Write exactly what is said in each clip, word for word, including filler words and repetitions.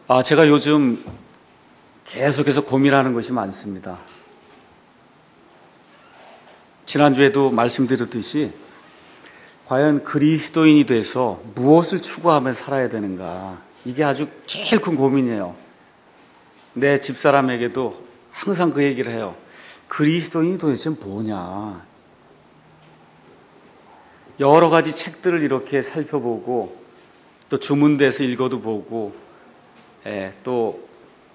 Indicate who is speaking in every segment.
Speaker 1: 아, 제가 요즘 계속해서 고민하는 것이 많습니다. 지난주에도 말씀드렸듯이 과연 그리스도인이 돼서 무엇을 추구하며 살아야 되는가, 이게 아주 제일 큰 고민이에요. 내 집사람에게도 항상 그 얘기를 해요. 그리스도인이 도대체 뭐냐. 여러 가지 책들을 이렇게 살펴보고 또 주문대에서 읽어도 보고, 예, 또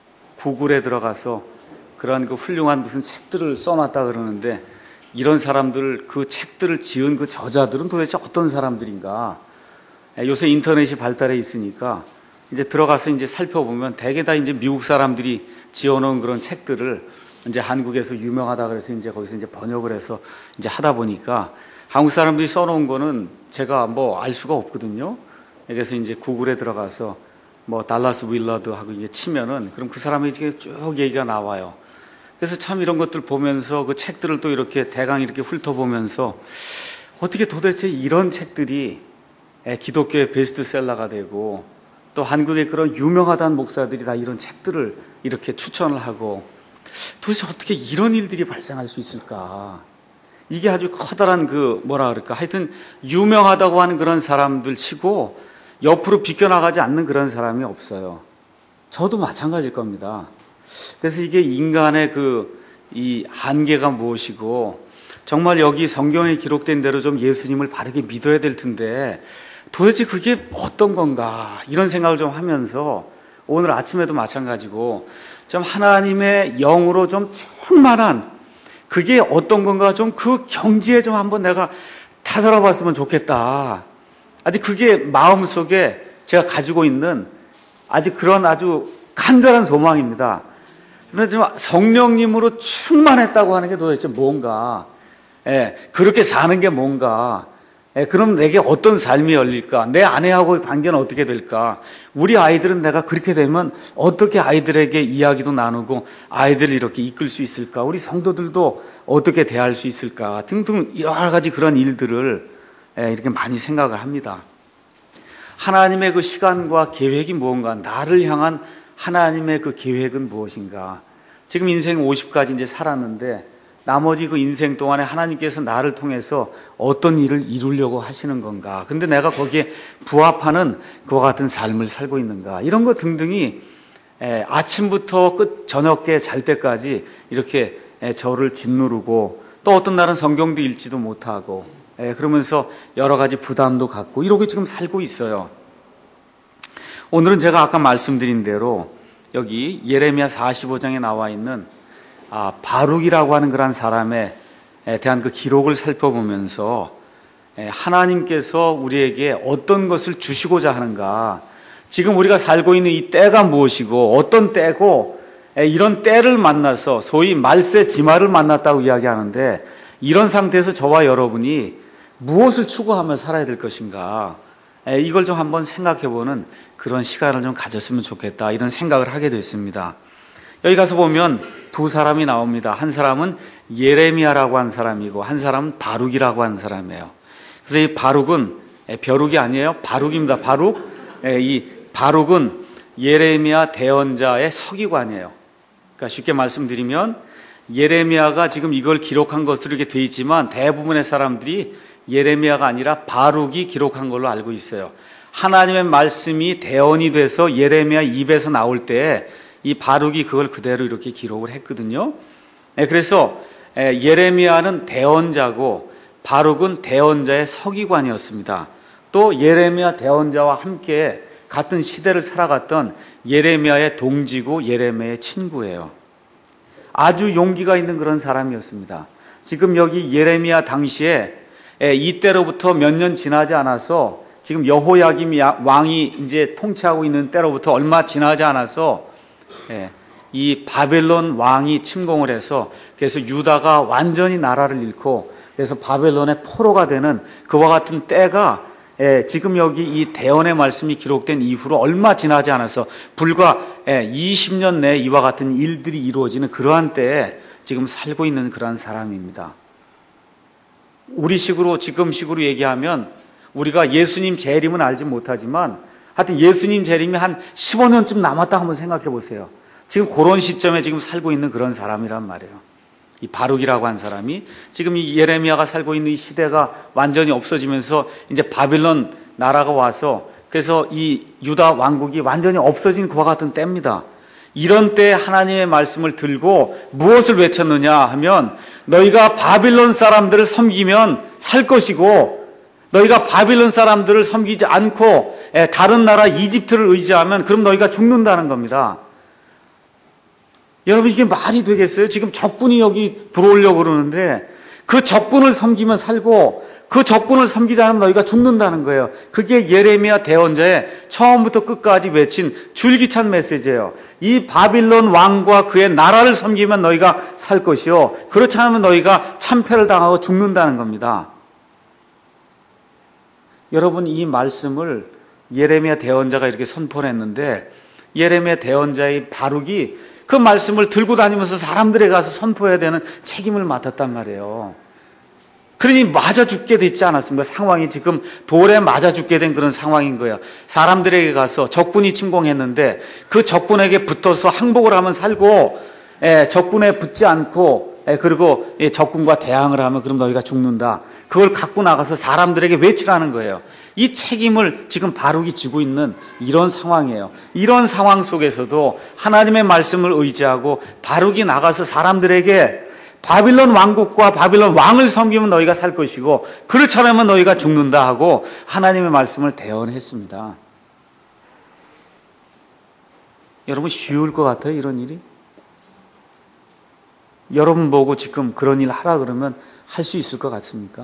Speaker 1: 구글에 들어가서 그런 그 훌륭한 무슨 책들을 써놨다 그러는데, 이런 사람들, 그 책들을 지은 그 저자들은 도대체 어떤 사람들인가. 예, 요새 인터넷이 발달해 있으니까 이제 들어가서 이제 살펴보면 대개 다 이제 미국 사람들이 지어놓은 그런 책들을 이제 한국에서 유명하다 그래서 이제 거기서 이제 번역을 해서 이제 하다 보니까 한국 사람들이 써놓은 거는 제가 뭐 알 수가 없거든요. 그래서 이제 구글에 들어가서 뭐 달라스 윌러드 하고 이게 치면은 그럼 그 사람의 쭉 얘기가 나와요. 그래서 참 이런 것들 보면서 그 책들을 또 이렇게 대강 이렇게 훑어보면서 어떻게 도대체 이런 책들이 기독교의 베스트셀러가 되고 또 한국의 그런 유명하다는 목사들이 다 이런 책들을 이렇게 추천을 하고 도대체 어떻게 이런 일들이 발생할 수 있을까? 이게 아주 커다란 그 뭐라 그럴까, 하여튼 유명하다고 하는 그런 사람들 치고 옆으로 비껴나가지 않는 그런 사람이 없어요. 저도 마찬가지일 겁니다. 그래서 이게 인간의 그 이 한계가 무엇이고, 정말 여기 성경에 기록된 대로 좀 예수님을 바르게 믿어야 될 텐데 도대체 그게 어떤 건가, 이런 생각을 좀 하면서 오늘 아침에도 마찬가지고 좀 하나님의 영으로 좀 충만한 그게 어떤 건가, 좀 그 경지에 좀 한번 내가 다다라봤으면 좋겠다. 아직 그게 마음속에 제가 가지고 있는 아직 그런 아주 간절한 소망입니다. 그런데 좀 성령님으로 충만했다고 하는 게 도대체 뭔가, 예, 그렇게 사는 게 뭔가, 예, 그럼 내게 어떤 삶이 열릴까? 내 아내하고의 관계는 어떻게 될까? 우리 아이들은 내가 그렇게 되면 어떻게 아이들에게 이야기도 나누고 아이들을 이렇게 이끌 수 있을까? 우리 성도들도 어떻게 대할 수 있을까? 등등 여러 가지 그런 일들을 예, 이렇게 많이 생각을 합니다. 하나님의 그 시간과 계획이 무언가, 나를 향한 하나님의 그 계획은 무엇인가? 지금 인생 오십까지 이제 살았는데 나머지 그 인생 동안에 하나님께서 나를 통해서 어떤 일을 이루려고 하시는 건가? 근데 내가 거기에 부합하는 그와 같은 삶을 살고 있는가? 이런 것 등등이 에, 아침부터 끝 저녁에 잘 때까지 이렇게 에, 저를 짓누르고, 또 어떤 날은 성경도 읽지도 못하고, 에, 그러면서 여러 가지 부담도 갖고 이러고 지금 살고 있어요. 오늘은 제가 아까 말씀드린 대로 여기 예레미야 사십오 장에 나와 있는 아, 바룩이라고 하는 그런 사람에 대한 그 기록을 살펴보면서 하나님께서 우리에게 어떤 것을 주시고자 하는가, 지금 우리가 살고 있는 이 때가 무엇이고 어떤 때고, 이런 때를 만나서 소위 말세 지마를 만났다고 이야기하는데, 이런 상태에서 저와 여러분이 무엇을 추구하며 살아야 될 것인가, 이걸 좀 한번 생각해보는 그런 시간을 좀 가졌으면 좋겠다, 이런 생각을 하게 됐습니다. 여기 가서 보면 두 사람이 나옵니다. 한 사람은 예레미야라고 한 사람이고 한 사람은 바룩이라고 한 사람이에요. 그래서 이 바룩은 벼룩이 아니에요. 바룩입니다. 바룩. 이 바룩은 예레미야 대언자의 서기관이에요. 그러니까 쉽게 말씀드리면 예레미야가 지금 이걸 기록한 것으로 이렇게 돼 있지만 대부분의 사람들이 예레미야가 아니라 바룩이 기록한 걸로 알고 있어요. 하나님의 말씀이 대언이 돼서 예레미야 입에서 나올 때 이 바룩이 그걸 그대로 이렇게 기록을 했거든요. 그래서 예레미야는 대언자고 바룩은 대언자의 서기관이었습니다. 또 예레미야 대언자와 함께 같은 시대를 살아갔던 예레미야의 동지고 예레미야의 친구예요. 아주 용기가 있는 그런 사람이었습니다. 지금 여기 예레미야 당시에 이때로부터 몇 년 지나지 않아서, 지금 여호야김 왕이 이제 통치하고 있는 때로부터 얼마 지나지 않아서 이 바벨론 왕이 침공을 해서, 그래서 유다가 완전히 나라를 잃고 그래서 바벨론의 포로가 되는 그와 같은 때가 지금 여기 이 대언의 말씀이 기록된 이후로 얼마 지나지 않아서 불과 이십 년 내에 이와 같은 일들이 이루어지는 그러한 때에 지금 살고 있는 그러한 사람입니다. 우리식으로 지금식으로 얘기하면 우리가 예수님 재림은 알지 못하지만 하여튼 예수님 재림이 한 십오 년쯤 남았다 한번 생각해 보세요. 지금 그런 시점에 지금 살고 있는 그런 사람이란 말이에요. 이 바룩이라고 한 사람이 지금 이 예레미야가 살고 있는 이 시대가 완전히 없어지면서 이제 바빌론 나라가 와서 그래서 이 유다 왕국이 완전히 없어진 그와 같은 때입니다. 이런 때 하나님의 말씀을 들고 무엇을 외쳤느냐 하면 너희가 바빌론 사람들을 섬기면 살 것이고 너희가 바빌론 사람들을 섬기지 않고 다른 나라 이집트를 의지하면 그럼 너희가 죽는다는 겁니다. 여러분 이게 말이 되겠어요? 지금 적군이 여기 들어오려고 그러는데 그 적군을 섬기면 살고 그 적군을 섬기지 않으면 너희가 죽는다는 거예요. 그게 예레미야 대언자의 처음부터 끝까지 외친 줄기찬 메시지예요. 이 바빌론 왕과 그의 나라를 섬기면 너희가 살 것이요 그렇지 않으면 너희가 참패를 당하고 죽는다는 겁니다. 여러분 이 말씀을 예레미야 대언자가 이렇게 선포를 했는데 예레미야 대언자의 바룩이 그 말씀을 들고 다니면서 사람들에 가서 선포해야 되는 책임을 맡았단 말이에요. 그러니 맞아 죽게 됐지 않았습니까? 상황이 지금 돌에 맞아 죽게 된 그런 상황인 거예요. 사람들에게 가서 적군이 침공했는데 그 적군에게 붙어서 항복을 하면 살고 예, 적군에 붙지 않고 예, 그리고 예, 적군과 대항을 하면 그럼 너희가 죽는다. 그걸 갖고 나가서 사람들에게 외치라는 거예요. 이 책임을 지금 바룩이 지고 있는 이런 상황이에요. 이런 상황 속에서도 하나님의 말씀을 의지하고 바룩이 나가서 사람들에게 바빌론 왕국과 바빌론 왕을 섬기면 너희가 살 것이고 그렇지 않으면 너희가 죽는다 하고 하나님의 말씀을 대언했습니다. 여러분 쉬울 것 같아요, 이런 일이? 여러분 보고 지금 그런 일 하라 그러면 할 수 있을 것 같습니까?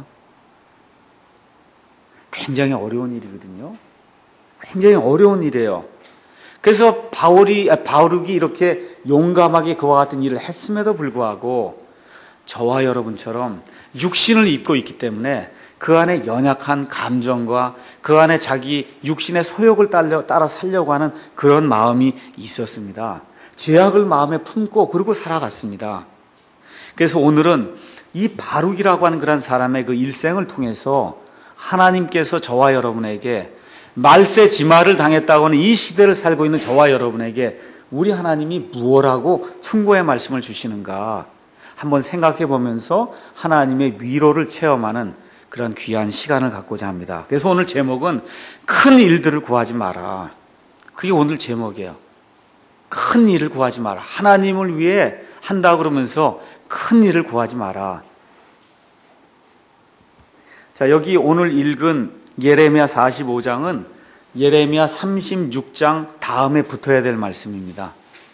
Speaker 1: 굉장히 어려운 일이거든요. 굉장히 어려운 일이에요. 그래서 바울이, 바울이 이렇게 용감하게 그와 같은 일을 했음에도 불구하고 저와 여러분처럼 육신을 입고 있기 때문에 그 안에 연약한 감정과 그 안에 자기 육신의 소욕을 따라 살려고 하는 그런 마음이 있었습니다. 죄악을 마음에 품고 그러고 살아갔습니다. 그래서 오늘은 이 바룩이라고 하는 그런 사람의 그 일생을 통해서 하나님께서 저와 여러분에게 말세 지마를 당했다고 하는 이 시대를 살고 있는 저와 여러분에게 우리 하나님이 무엇하고 충고의 말씀을 주시는가 한번 생각해 보면서 하나님의 위로를 체험하는 그런 귀한 시간을 갖고자 합니다. 그래서 오늘 제목은 큰 일들을 구하지 마라. 그게 오늘 제목이에요. 큰 일을 구하지 마라. 하나님을 위해 한다 그러면서 큰 일을 구하지 마라. 자, 여기 오늘 읽은 예레미야 사십오 장은 예레미야 삼십육 장 다음에 붙어야 될 말씀입니다.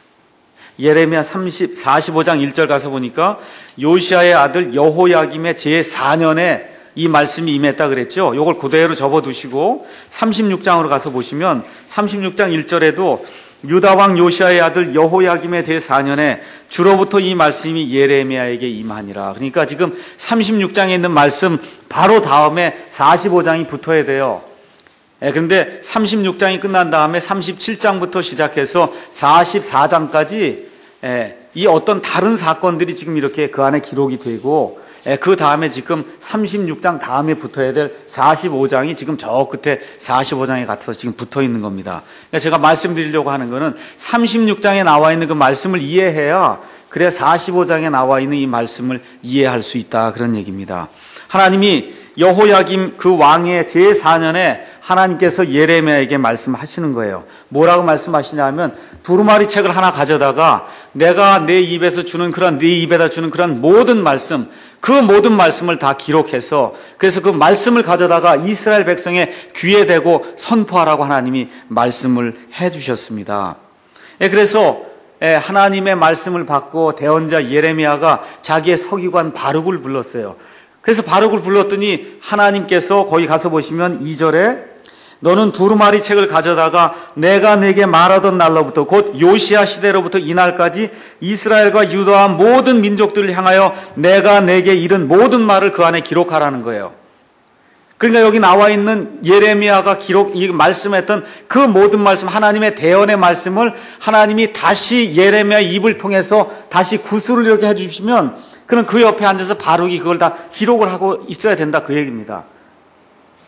Speaker 1: 예레미야 삼십, 사십오 장 일 절 가서 보니까 요시야의 아들 여호야김의 제사 년에 이 말씀이 임했다 그랬죠. 이걸 그대로 접어두시고 삼십육 장으로 가서 보시면 삼십육 장 일 절에도 유다왕 요시야의 아들 여호야김의 제사 년에 주로부터 이 말씀이 예레미야에게 임하니라. 그러니까 지금 삼십육 장에 있는 말씀 바로 다음에 사십오 장이 붙어야 돼요. 그런데 삼십육 장이 끝난 다음에 삼십칠 장부터 시작해서 사십사 장까지 이 어떤 다른 사건들이 지금 이렇게 그 안에 기록이 되고 그 다음에 지금 삼십육 장 다음에 붙어야 될 사십오 장이 지금 저 끝에 사십오 장에 같아서 지금 붙어 있는 겁니다. 그러니까 제가 말씀드리려고 하는 거는 삼십육 장에 나와 있는 그 말씀을 이해해야 그래야 사십오 장에 나와 있는 이 말씀을 이해할 수 있다 그런 얘기입니다. 하나님이 여호야김 그 왕의 제사 년에 하나님께서 예레미야에게 말씀하시는 거예요. 뭐라고 말씀하시냐면 두루마리 책을 하나 가져다가 내가 내 입에서 주는 그런 네 입에다 주는 그런 모든 말씀 그 모든 말씀을 다 기록해서 그래서 그 말씀을 가져다가 이스라엘 백성의 귀에 대고 선포하라고 하나님이 말씀을 해 주셨습니다. 그래서 하나님의 말씀을 받고 대언자 예레미야가 자기의 서기관 바룩을 불렀어요. 그래서 바룩을 불렀더니 하나님께서 거기 가서 보시면 이 절에 너는 두루마리 책을 가져다가 내가 내게 말하던 날로부터 곧 요시야 시대로부터 이날까지 이스라엘과 유다와 모든 민족들을 향하여 내가 내게 이른 모든 말을 그 안에 기록하라는 거예요. 그러니까 여기 나와 있는 예레미야가 기록, 이 말씀했던 그 모든 말씀, 하나님의 대언의 말씀을 하나님이 다시 예레미야 입을 통해서 다시 구술을 이렇게 해주시면 그럼 그 옆에 앉아서 바룩이 그걸 다 기록을 하고 있어야 된다 그 얘기입니다.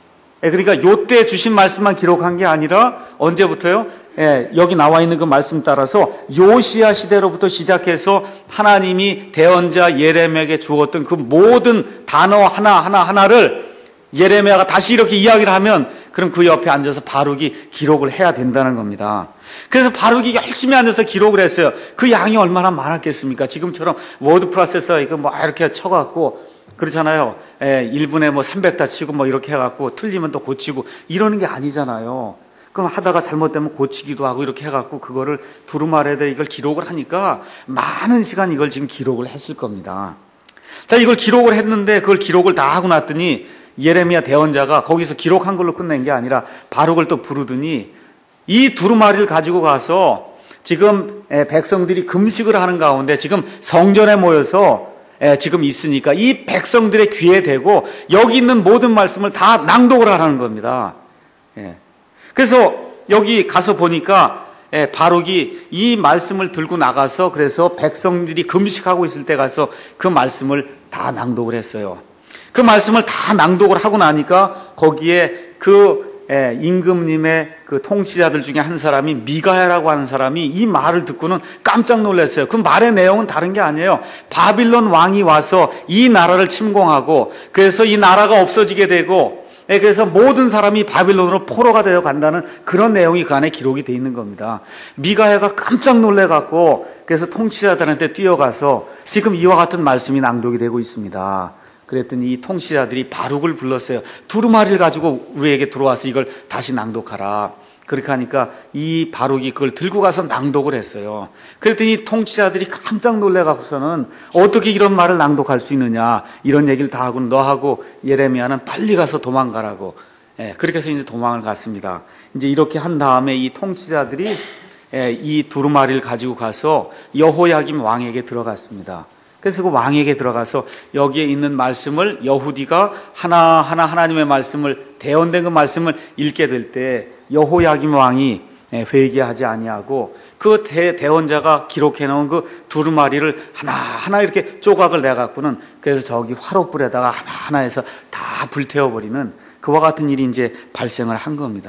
Speaker 1: 예, 그러니까 요때 주신 말씀만 기록한 게 아니라 언제부터요? 예, 여기 나와 있는 그 말씀 따라서 요시야 시대로부터 시작해서 하나님이 대언자 예레미야에게 주었던 그 모든 단어 하나하나 하나를 예레미야가 다시 이렇게 이야기를 하면 그럼 그 옆에 앉아서 바룩이 기록을 해야 된다는 겁니다. 그래서 바룩이 열심히 앉아서 기록을 했어요. 그 양이 얼마나 많았겠습니까? 지금처럼 워드 프로세서 이거 뭐 이렇게 쳐갖고 그렇잖아요. 예, 일 분에 뭐 삼백 다 치고 뭐 이렇게 해갖고 틀리면 또 고치고 이러는 게 아니잖아요. 그럼 하다가 잘못되면 고치기도 하고 이렇게 해갖고 그거를 두루마리에다 이걸 기록을 하니까 많은 시간 이걸 지금 기록을 했을 겁니다. 자, 이걸 기록을 했는데 그걸 기록을 다 하고 났더니 예레미야 대언자가 거기서 기록한 걸로 끝낸 게 아니라 바룩을 또 부르더니 이 두루마리를 가지고 가서 지금 백성들이 금식을 하는 가운데 지금 성전에 모여서 지금 있으니까 이 백성들의 귀에 대고 여기 있는 모든 말씀을 다 낭독을 하라는 겁니다. 그래서 여기 가서 보니까 바룩이 이 말씀을 들고 나가서 그래서 백성들이 금식하고 있을 때 가서 그 말씀을 다 낭독을 했어요. 그 말씀을 다 낭독을 하고 나니까 거기에 그 임금님의 그 통치자들 중에 한 사람이 미가야라고 하는 사람이 이 말을 듣고는 깜짝 놀랐어요. 그 말의 내용은 다른 게 아니에요. 바빌론 왕이 와서 이 나라를 침공하고 그래서 이 나라가 없어지게 되고 그래서 모든 사람이 바빌론으로 포로가 되어 간다는 그런 내용이 그 안에 기록이 되어 있는 겁니다. 미가야가 깜짝 놀래갖고 그래서 통치자들한테 뛰어가서 지금 이와 같은 말씀이 낭독이 되고 있습니다. 그랬더니 이 통치자들이 바룩을 불렀어요. 두루마리를 가지고 우리에게 들어와서 이걸 다시 낭독하라. 그렇게 하니까 이 바룩이 그걸 들고 가서 낭독을 했어요. 그랬더니 통치자들이 깜짝 놀래갖고서는 어떻게 이런 말을 낭독할 수 있느냐 이런 얘기를 다 하고 너하고 예레미야는 빨리 가서 도망가라고. 예, 그렇게 해서 이제 도망을 갔습니다. 이제 이렇게 한 다음에 이 통치자들이 예, 이 두루마리를 가지고 가서 여호야김 왕에게 들어갔습니다. 그래서 그 왕에게 들어가서 여기에 있는 말씀을 여후디가 하나하나 하나님의 말씀을 대언된 그 말씀을 읽게 될 때 여호야김 왕이 회개하지 아니하고 그 대, 대언자가 기록해 놓은 그 두루마리를 하나하나 이렇게 조각을 내갖고는 그래서 저기 화롯불에다가 하나하나 해서 다 불태워버리는 그와 같은 일이 이제 발생을 한 겁니다.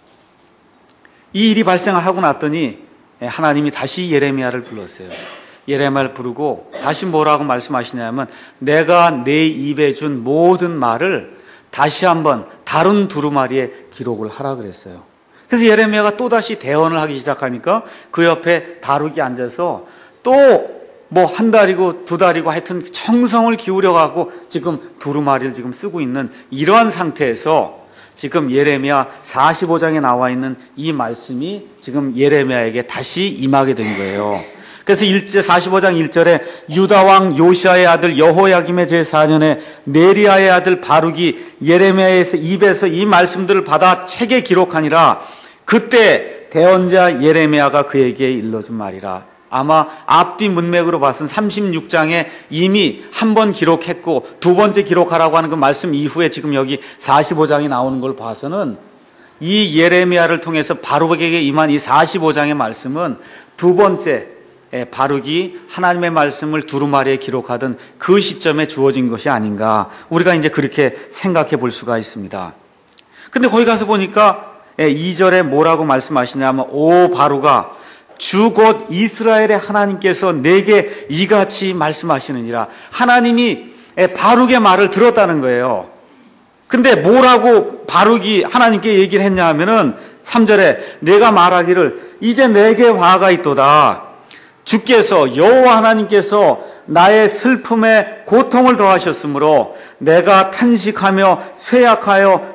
Speaker 1: 이 일이 발생을 하고 났더니 하나님이 다시 예레미야를 불렀어요. 예레미야를 부르고 다시 뭐라고 말씀하시냐면 내가 내 입에 준 모든 말을 다시 한번 다른 두루마리에 기록을 하라 그랬어요. 그래서 예레미야가 또다시 대언을 하기 시작하니까 그 옆에 바룩이 앉아서 또 뭐 한 달이고 두 달이고 하여튼 정성을 기울여가고 지금 두루마리를 지금 쓰고 있는 이러한 상태에서 지금 예레미야 사십오 장에 나와 있는 이 말씀이 지금 예레미야에게 다시 임하게 된 거예요. 그래서 사십오 장 일 절에 유다왕 요시아의 아들 여호야김의 제사 년에 네리야의 아들 바룩이 예레미야의 입에서 이 말씀들을 받아 책에 기록하니라. 그때 대언자 예레미야가 그에게 일러준 말이라. 아마 앞뒤 문맥으로 봐서는 삼십육 장에 이미 한 번 기록했고 두 번째 기록하라고 하는 그 말씀 이후에 지금 여기 사십오 장이 나오는 걸 봐서는 이 예레미야를 통해서 바룩에게 임한 이 사십오 장의 말씀은 두 번째 바룩이 하나님의 말씀을 두루마리에 기록하던 그 시점에 주어진 것이 아닌가 우리가 이제 그렇게 생각해 볼 수가 있습니다. 근데 거기 가서 보니까 이 절에 뭐라고 말씀하시냐면 오 바룩아 주 곧 이스라엘의 하나님께서 내게 이같이 말씀하시느니라. 하나님이 바룩의 말을 들었다는 거예요. 근데 뭐라고 바룩이 하나님께 얘기를 했냐 하면은 삼 절에 내가 말하기를 이제 내게 화가 있도다. 주께서 여호와 하나님께서 나의 슬픔에 고통을 더하셨으므로 내가 탄식하며 쇠약하여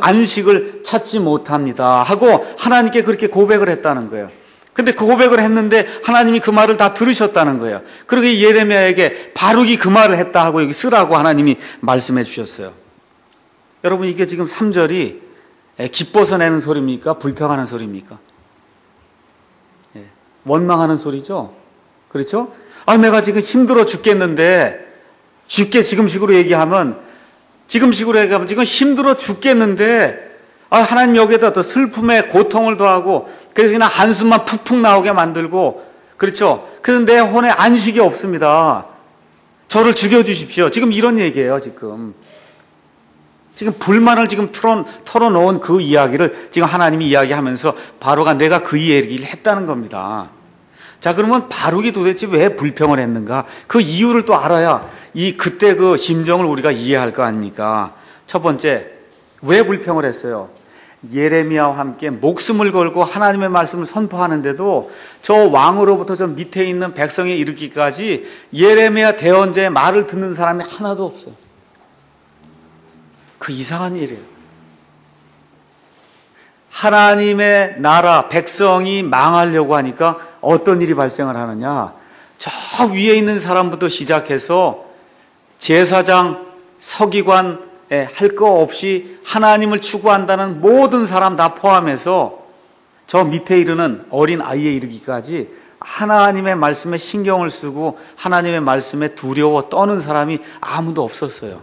Speaker 1: 안식을 찾지 못합니다 하고 하나님께 그렇게 고백을 했다는 거예요. 근데 그 고백을 했는데 하나님이 그 말을 다 들으셨다는 거예요. 그러게 예레미야에게 바룩이 그 말을 했다 하고 여기 쓰라고 하나님이 말씀해 주셨어요. 여러분 이게 지금 삼 절이 기뻐서 내는 소리입니까? 불평하는 소리입니까? 원망하는 소리죠. 그렇죠? 아, 내가 지금 힘들어 죽겠는데 쉽게 지금식으로 얘기하면 지금식으로 얘기하면 지금 힘들어 죽겠는데 아, 하나님 여기에다 더 슬픔에 고통을 더하고 그래서 그냥 한숨만 푹푹 나오게 만들고 그렇죠? 그래서 내 혼에 안식이 없습니다. 저를 죽여주십시오. 지금 이런 얘기예요. 지금 지금 불만을 지금 털어, 털어놓은 그 이야기를 지금 하나님이 이야기하면서 바로가 내가 그 얘기를 했다는 겁니다. 자, 그러면 바룩이 도대체 왜 불평을 했는가? 그 이유를 또 알아야 이 그때 그 심정을 우리가 이해할 거 아닙니까? 첫 번째, 왜 불평을 했어요? 예레미야와 함께 목숨을 걸고 하나님의 말씀을 선포하는데도 저 왕으로부터 저 밑에 있는 백성에 이르기까지 예레미야 대언자의 말을 듣는 사람이 하나도 없어요. 그 이상한 일이에요. 하나님의 나라, 백성이 망하려고 하니까 어떤 일이 발생을 하느냐? 저 위에 있는 사람부터 시작해서 제사장, 서기관, 할 거 없이 하나님을 추구한다는 모든 사람 다 포함해서 저 밑에 이르는 어린 아이에 이르기까지 하나님의 말씀에 신경을 쓰고 하나님의 말씀에 두려워 떠는 사람이 아무도 없었어요.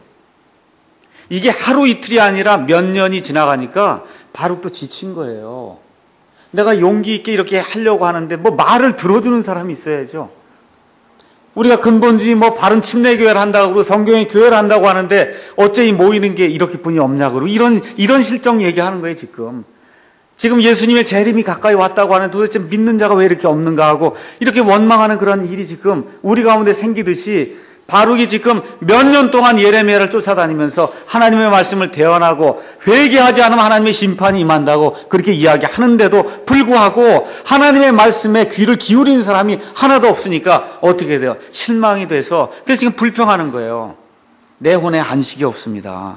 Speaker 1: 이게 하루 이틀이 아니라 몇 년이 지나가니까 바룩도 지친 거예요. 내가 용기 있게 이렇게 하려고 하는데 뭐 말을 들어주는 사람이 있어야죠. 우리가 근본주의 뭐 바른 침례교회를 한다고 그러고 성경의 교회를 한다고 하는데 어째 이 모이는 게 이렇게 뿐이 없냐 그러고 이런 이런 실정 얘기하는 거예요. 지금 지금 예수님의 재림이 가까이 왔다고 하는데 도대체 믿는 자가 왜 이렇게 없는가 하고 이렇게 원망하는 그런 일이 지금 우리 가운데 생기듯이 바룩이 지금 몇 년 동안 예레미야를 쫓아다니면서 하나님의 말씀을 대언하고 회개하지 않으면 하나님의 심판이 임한다고 그렇게 이야기하는데도 불구하고 하나님의 말씀에 귀를 기울이는 사람이 하나도 없으니까 어떻게 돼요? 실망이 돼서 그래서 지금 불평하는 거예요. 내 혼에 안식이 없습니다.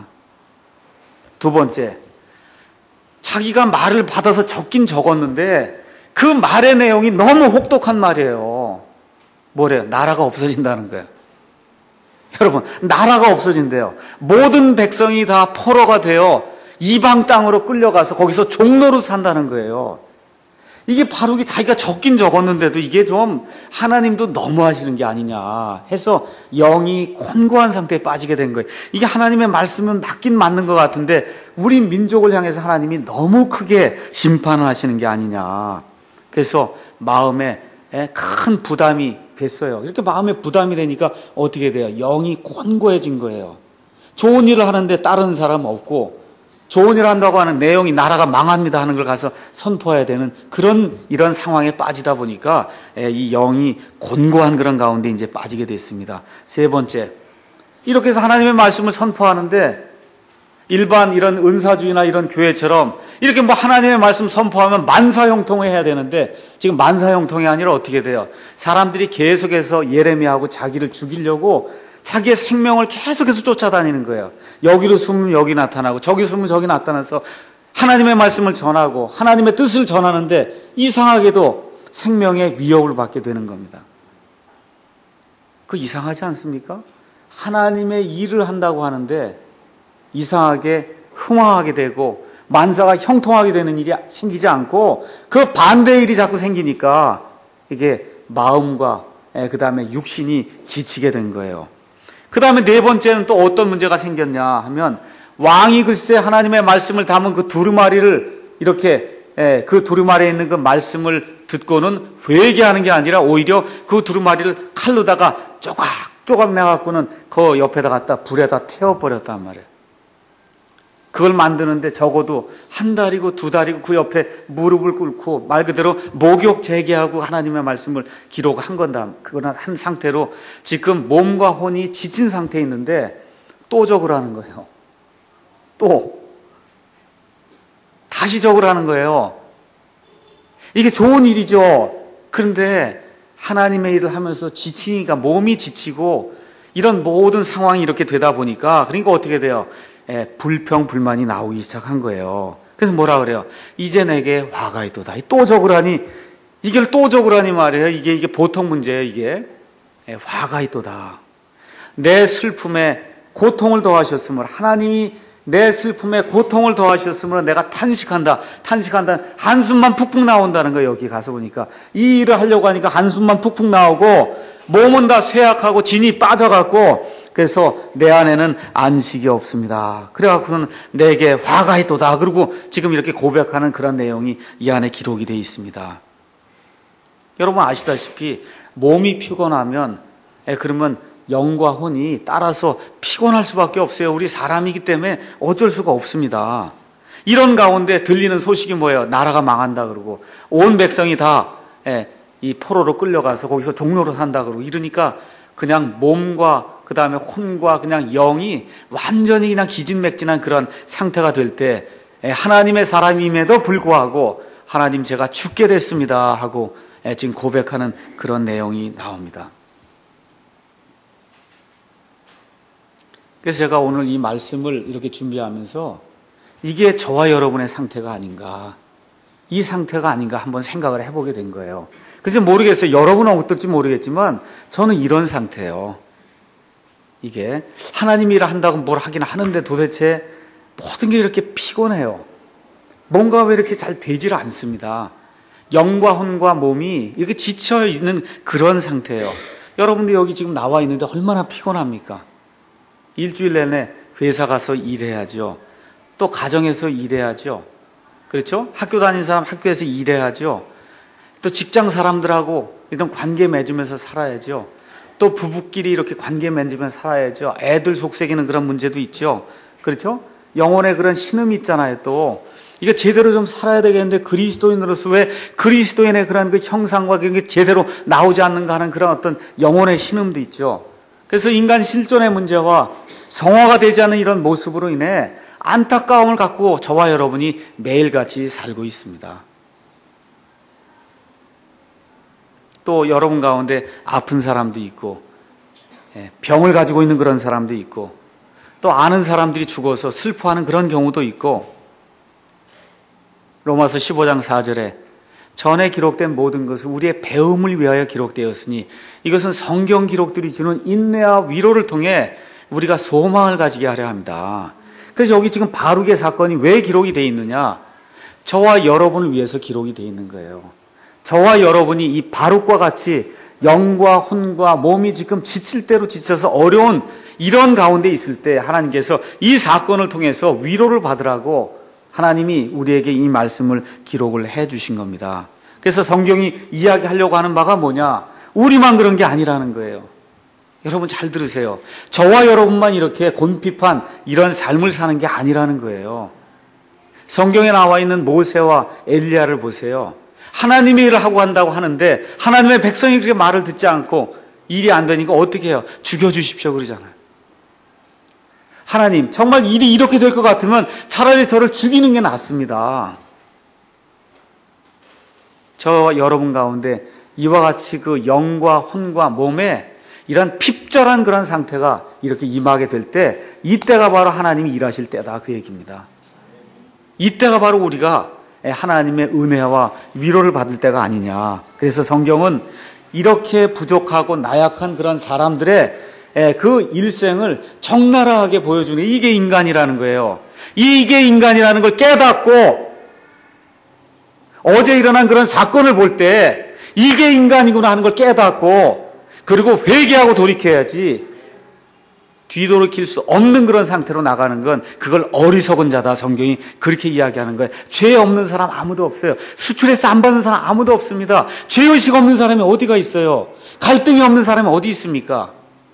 Speaker 1: 두 번째, 자기가 말을 받아서 적긴 적었는데 그 말의 내용이 너무 혹독한 말이에요. 뭐래요? 나라가 없어진다는 거예요. 여러분, 나라가 없어진대요. 모든 백성이 다 포로가 되어 이방 땅으로 끌려가서 거기서 종로로 산다는 거예요. 이게 바룩이 자기가 적긴 적었는데도 이게 좀 하나님도 너무하시는 게 아니냐 해서 영이 곤고한 상태에 빠지게 된 거예요. 이게 하나님의 말씀은 맞긴 맞는 것 같은데 우리 민족을 향해서 하나님이 너무 크게 심판을 하시는 게 아니냐. 그래서 마음에 큰 부담이 됐어요. 이렇게 마음에 부담이 되니까 어떻게 돼요? 영이 곤고해진 거예요. 좋은 일을 하는데 따르는 사람 없고 좋은 일을 한다고 하는 내용이 나라가 망합니다 하는 걸 가서 선포해야 되는 그런 이런 상황에 빠지다 보니까 이 영이 곤고한 그런 가운데 이제 빠지게 됐습니다. 세 번째, 이렇게 해서 하나님의 말씀을 선포하는데 일반 이런 은사주의나 이런 교회처럼 이렇게 뭐 하나님의 말씀 선포하면 만사형통을 해야 되는데 지금 만사형통이 아니라 어떻게 돼요? 사람들이 계속해서 예레미야하고 자기를 죽이려고 자기의 생명을 계속해서 쫓아다니는 거예요. 여기로 숨으면 여기 나타나고 저기 숨으면 저기 나타나서 하나님의 말씀을 전하고 하나님의 뜻을 전하는데 이상하게도 생명의 위협을 받게 되는 겁니다. 그 이상하지 않습니까? 하나님의 일을 한다고 하는데 이상하게 흥황하게 되고 만사가 형통하게 되는 일이 생기지 않고 그 반대의 일이 자꾸 생기니까 이게 마음과 그 다음에 육신이 지치게 된 거예요. 그 다음에 네 번째는 또 어떤 문제가 생겼냐 하면 왕이 글쎄 하나님의 말씀을 담은 그 두루마리를 이렇게 그 두루마리에 있는 그 말씀을 듣고는 회개하는 게 아니라 오히려 그 두루마리를 칼로다가 조각조각 내갖고는 그 옆에다 갖다 불에다 태워버렸단 말이에요. 그걸 만드는데 적어도 한 달이고 두 달이고 그 옆에 무릎을 꿇고 말 그대로 목욕 재개하고 하나님의 말씀을 기록한 건다. 그거는 한 상태로 지금 몸과 혼이 지친 상태에 있는데 또 적으라는 거예요. 또 다시 적으라는 거예요. 이게 좋은 일이죠. 그런데 하나님의 일을 하면서 지치니까 몸이 지치고 이런 모든 상황이 이렇게 되다 보니까 그러니까 어떻게 돼요? 예, 불평, 불만이 나오기 시작한 거예요. 그래서 뭐라 그래요? 이제 내게 화가 있도다. 또 적으라니, 이걸 또 적으라니 말이에요. 이게, 이게 보통 문제예요, 이게. 예, 화가 있도다. 내 슬픔에 고통을 더하셨으므로, 하나님이 내 슬픔에 고통을 더하셨으므로 내가 탄식한다. 탄식한다. 한숨만 푹푹 나온다는 거예요, 여기 가서 보니까. 이 일을 하려고 하니까 한숨만 푹푹 나오고, 몸은 다 쇠약하고 진이 빠져갖고, 그래서 내 안에는 안식이 없습니다. 그래갖고는 내게 화가 있도다. 그리고 지금 이렇게 고백하는 그런 내용이 이 안에 기록이 되어 있습니다. 여러분 아시다시피 몸이 피곤하면 그러면 영과 혼이 따라서 피곤할 수밖에 없어요. 우리 사람이기 때문에 어쩔 수가 없습니다. 이런 가운데 들리는 소식이 뭐예요? 나라가 망한다 그러고 온 백성이 다 이 포로로 끌려가서 거기서 종로로 산다 그러고 이러니까 그냥 몸과 그 다음에 혼과 그냥 영이 완전히 그냥 기진맥진한 그런 상태가 될 때 하나님의 사람임에도 불구하고 하나님 제가 죽게 됐습니다 하고 지금 고백하는 그런 내용이 나옵니다. 그래서 제가 오늘 이 말씀을 이렇게 준비하면서 이게 저와 여러분의 상태가 아닌가, 이 상태가 아닌가 한번 생각을 해보게 된 거예요. 그래서 모르겠어요. 여러분은 어떨지 모르겠지만 저는 이런 상태예요. 이게 하나님이 일을 한다고 뭘 하긴 하는데 도대체 모든 게 이렇게 피곤해요. 뭔가 왜 이렇게 잘 되질 않습니다. 영과 혼과 몸이 이렇게 지쳐 있는 그런 상태예요. 여러분들 여기 지금 나와 있는데 얼마나 피곤합니까? 일주일 내내 회사 가서 일해야죠. 또 가정에서 일해야죠. 그렇죠? 학교 다니는 사람 학교에서 일해야죠. 또 직장 사람들하고 이런 관계 맺으면서 살아야죠. 또 부부끼리 이렇게 관계 맺으면서 살아야죠. 애들 속삭이는 그런 문제도 있죠. 그렇죠? 영혼의 그런 신음이 있잖아요. 또 이거 제대로 좀 살아야 되겠는데 그리스도인으로서 왜 그리스도인의 그런 그 형상과 그런 게 제대로 나오지 않는가 하는 그런 어떤 영혼의 신음도 있죠. 그래서 인간 실존의 문제와 성화가 되지 않는 이런 모습으로 인해 안타까움을 갖고 저와 여러분이 매일같이 살고 있습니다. 또 여러분 가운데 아픈 사람도 있고 병을 가지고 있는 그런 사람도 있고 또 아는 사람들이 죽어서 슬퍼하는 그런 경우도 있고 로마서 십오 장 사 절에 전에 기록된 모든 것은 우리의 배움을 위하여 기록되었으니 이것은 성경 기록들이 주는 인내와 위로를 통해 우리가 소망을 가지게 하려 합니다. 그래서 여기 지금 바룩의 사건이 왜 기록이 되어 있느냐? 저와 여러분을 위해서 기록이 되어 있는 거예요. 저와 여러분이 이 바룩과 같이 영과 혼과 몸이 지금 지칠 대로 지쳐서 어려운 이런 가운데 있을 때 하나님께서 이 사건을 통해서 위로를 받으라고 하나님이 우리에게 이 말씀을 기록을 해 주신 겁니다. 그래서 성경이 이야기하려고 하는 바가 뭐냐? 우리만 그런 게 아니라는 거예요. 여러분 잘 들으세요. 저와 여러분만 이렇게 곤핍한 이런 삶을 사는 게 아니라는 거예요. 성경에 나와 있는 모세와 엘리야를 보세요. 하나님의 일을 하고 한다고 하는데 하나님의 백성이 그렇게 말을 듣지 않고 일이 안 되니까 어떻게 해요? 죽여주십시오 그러잖아요. 하나님 정말 일이 이렇게 될 것 같으면 차라리 저를 죽이는 게 낫습니다. 저와 여러분 가운데 이와 같이 그 영과 혼과 몸에 이런 핍절한 그런 상태가 이렇게 임하게 될 때 이때가 바로 하나님이 일하실 때다 그 얘기입니다. 이때가 바로 우리가 하나님의 은혜와 위로를 받을 때가 아니냐. 그래서 성경은 이렇게 부족하고 나약한 그런 사람들의 그 일생을 적나라하게 보여주는 이게 인간이라는 거예요. 이게 인간이라는 걸 깨닫고 어제 일어난 그런 사건을 볼 때 이게 인간이구나 하는 걸 깨닫고 그리고 회개하고 돌이켜야지 뒤돌이킬 수 없는 그런 상태로 나가는 건 그걸 어리석은 자다. 성경이 그렇게 이야기하는 거예요. 죄 없는 사람 아무도 없어요. 수출에서 안 받는 사람 아무도 없습니다. 죄의식 없는 사람이 어디가 있어요? 갈등이 없는 사람이 어디 있습니까?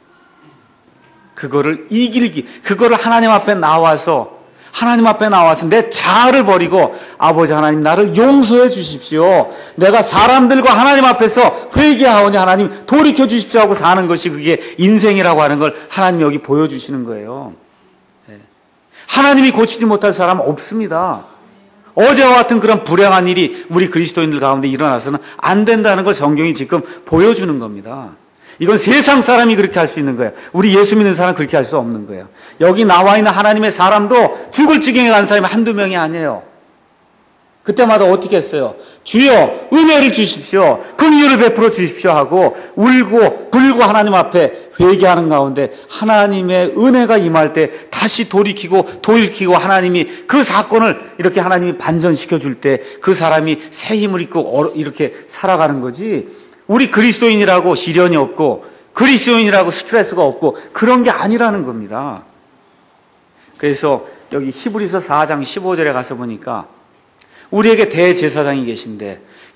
Speaker 1: 그거를 이길기, 그거를 하나님 앞에 나와서 하나님 앞에 나와서 내 자아를 버리고 아버지 하나님 나를 용서해 주십시오. 내가 사람들과 하나님 앞에서 회개하오니 하나님 돌이켜 주십시오 하고 사는 것이 그게 인생이라고 하는 걸 하나님이 여기 보여주시는 거예요. 네. 하나님이 고치지 못할 사람은 없습니다. 어제와 같은 그런 불행한 일이 우리 그리스도인들 가운데 일어나서는 안 된다는 걸 성경이 지금 보여주는 겁니다. 이건 세상 사람이 그렇게 할 수 있는 거예요. 우리 예수 믿는 사람은 그렇게 할 수 없는 거예요. 여기 나와 있는 하나님의 사람도 죽을 지경에 간 사람이 한두 명이 아니에요. 그때마다 어떻게 했어요? 주여 은혜를 주십시오. 긍휼을 베풀어 주십시오 하고 울고 불고 하나님 앞에 회개하는 가운데 하나님의 은혜가 임할 때 다시 돌이키고 돌이키고 하나님이 그 사건을 이렇게 하나님이 반전시켜 줄 때 그 사람이 새 힘을 입고 이렇게 살아가는 거지. 우리 그리스도인이라고 시련이 없고 그리스도인이라고 스트레스가 없고 그런 게 아니라는 겁니다. 그래서 여기 히브리서 사 장 십오 절에 가서 보니까 우리에게 대제사장이 계신데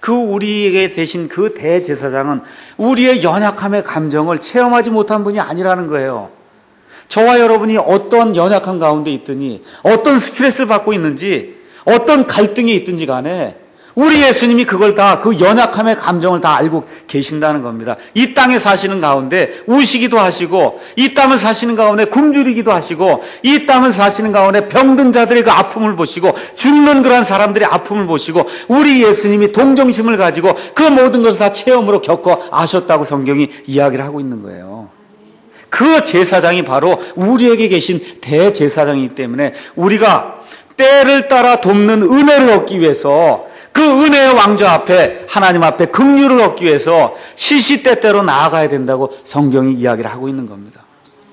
Speaker 1: 그 우리에게 되신 그 대제사장은 우리의 연약함의 감정을 체험하지 못한 분이 아니라는 거예요. 저와 여러분이 어떤 연약함 가운데 있더니 어떤 스트레스를 받고 있는지 어떤 갈등이 있든지 간에 우리 예수님이 그걸 다, 그 연약함의 감정을 다 알고 계신다는 겁니다. 이 땅에 사시는 가운데 우시기도 하시고, 이 땅을 사시는 가운데 굶주리기도 하시고, 이 땅을 사시는 가운데 병든 자들의 그 아픔을 보시고, 죽는 그런 사람들의 아픔을 보시고, 우리 예수님이 동정심을 가지고 그 모든 것을 다 체험으로 겪어 아셨다고 성경이 이야기를 하고 있는 거예요. 그 제사장이 바로 우리에게 계신 대제사장이기 때문에 우리가 때를 따라 돕는 은혜를 얻기 위해서 그 은혜의 왕좌 앞에 하나님 앞에 긍휼을 얻기 위해서 시시때때로 나아가야 된다고 성경이 이야기를 하고 있는 겁니다.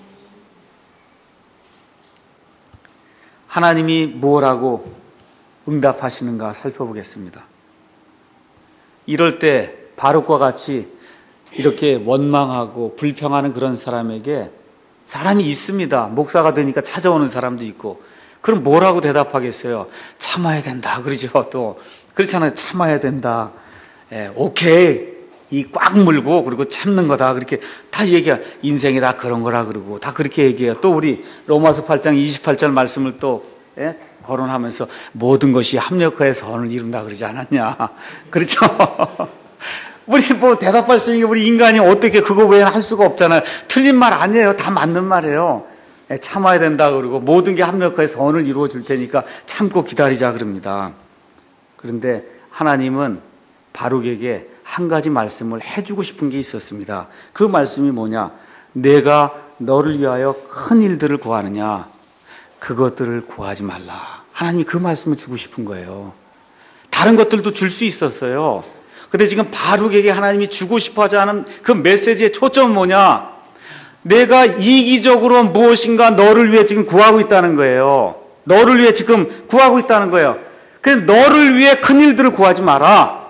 Speaker 1: 하나님이 무엇라고 응답하시는가 살펴보겠습니다. 이럴 때 바룩과 같이 이렇게 원망하고 불평하는 그런 사람에게 사람이 있습니다. 목사가 되니까 찾아오는 사람도 있고, 그럼 뭐라고 대답하겠어요? 참아야 된다 그러죠. 또 그렇잖아요. 참아야 된다. 예, 오케이. 이 꽉 물고 그리고 참는 거다. 그렇게 다 얘기해요. 인생이 다 그런 거라 그러고 다 그렇게 얘기해요. 또 우리 로마서 팔 장 이십팔 절 말씀을 또 예? 거론하면서 모든 것이 합력하여 선을 이룬다 그러지 않았냐. 그렇죠? 우리 뭐 대답할 수 있는 게 우리 인간이 어떻게 그거 외에는 할 수가 없잖아요. 틀린 말 아니에요. 다 맞는 말이에요. 참아야 된다 그러고 모든 게 합력하여 선을 이루어 줄 테니까 참고 기다리자 그럽니다. 그런데 하나님은 바룩에게 한 가지 말씀을 해주고 싶은 게 있었습니다. 그 말씀이 뭐냐? 내가 너를 위하여 큰 일들을 구하느냐? 그것들을 구하지 말라. 하나님이 그 말씀을 주고 싶은 거예요. 다른 것들도 줄 수 있었어요. 근데 지금 바룩에게 하나님이 주고 싶어 하지 않은 그 메시지의 초점은 뭐냐? 내가 이기적으로 무엇인가 너를 위해 지금 구하고 있다는 거예요. 너를 위해 지금 구하고 있다는 거예요. 그래서 너를 위해 큰 일들을 구하지 마라.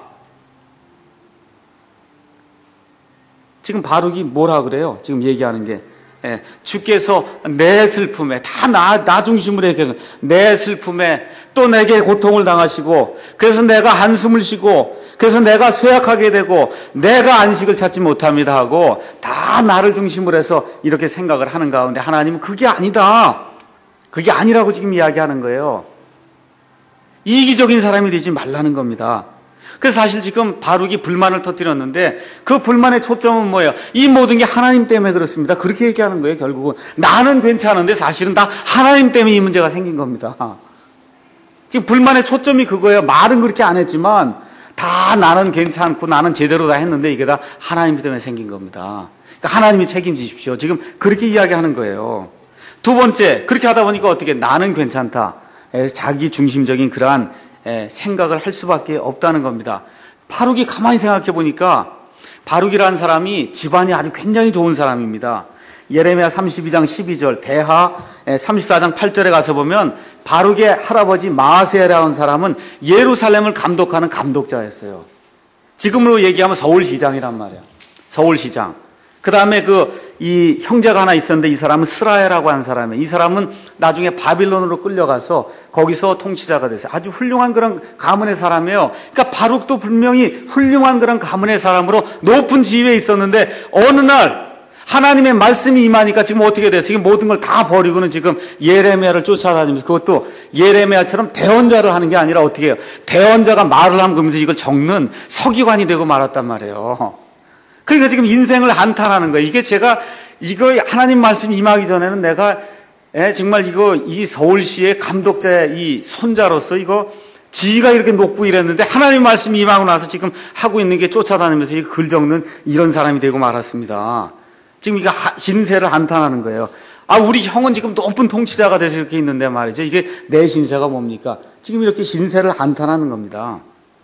Speaker 1: 지금 바룩이 뭐라 그래요? 지금 얘기하는 게. 예, 주께서 내 슬픔에 다 나, 나 중심으로 얘기하는 내 슬픔에 또 내게 고통을 당하시고 그래서 내가 한숨을 쉬고 그래서 내가 쇠약하게 되고 내가 안식을 찾지 못합니다 하고 다 나를 중심으로 해서 이렇게 생각을 하는 가운데 하나님은 그게 아니다. 그게 아니라고 지금 이야기하는 거예요. 이기적인 사람이 되지 말라는 겁니다. 그래서 사실 지금 바룩이 불만을 터뜨렸는데 그 불만의 초점은 뭐예요? 이 모든 게 하나님 때문에 그렇습니다. 그렇게 얘기하는 거예요. 결국은 나는 괜찮은데 사실은 다 하나님 때문에 이 문제가 생긴 겁니다. 지금 불만의 초점이 그거예요. 말은 그렇게 안 했지만 다 나는 괜찮고 나는 제대로 다 했는데 이게 다 하나님 때문에 생긴 겁니다. 그러니까 하나님이 책임지십시오. 지금 그렇게 이야기하는 거예요. 두 번째, 그렇게 하다 보니까 어떻게 나는 괜찮다. 자기 중심적인 그러한 생각을 할 수밖에 없다는 겁니다. 바룩이 가만히 생각해 보니까 바룩이라는 사람이 집안이 아주 굉장히 좋은 사람입니다. 예레미야 삼십이 장 십이 절, 대하 삼십사 장 팔 절에 가서 보면 바룩의 할아버지 마아세야라는 사람은 예루살렘을 감독하는 감독자였어요. 지금으로 얘기하면 서울시장이란 말이에요. 서울시장. 그 다음에 그 이 형제가 하나 있었는데 이 사람은 스라야라고 하는 사람이에요. 이 사람은 나중에 바빌론으로 끌려가서 거기서 통치자가 됐어요. 아주 훌륭한 그런 가문의 사람이에요. 그러니까 바룩도 분명히 훌륭한 그런 가문의 사람으로 높은 지위에 있었는데 어느 날 하나님의 말씀이 임하니까 지금 어떻게 됐어요? 지금 모든 걸 다 버리고는 지금 예레미야를 쫓아다니면서 그것도 예레미야처럼 대언자를 하는 게 아니라 어떻게 해요? 대언자가 말을 하면 그러면서 이걸 적는 서기관이 되고 말았단 말이에요. 그러니까 지금 인생을 한탄하는 거예요. 이게 제가 이거 하나님 말씀 임하기 전에는 내가 에, 정말 이거 이 서울시의 감독자의 이 손자로서 이거 지위가 이렇게 높고 이랬는데 하나님 말씀이 임하고 나서 지금 하고 있는 게 쫓아다니면서 이 글 적는 이런 사람이 되고 말았습니다. 지금 이거 신세를 한탄하는 거예요. 아, 우리 형은 지금 높은 통치자가 돼서 이렇게 있는데 말이죠. 이게 내 신세가 뭡니까? 지금 이렇게 신세를 한탄하는 겁니다.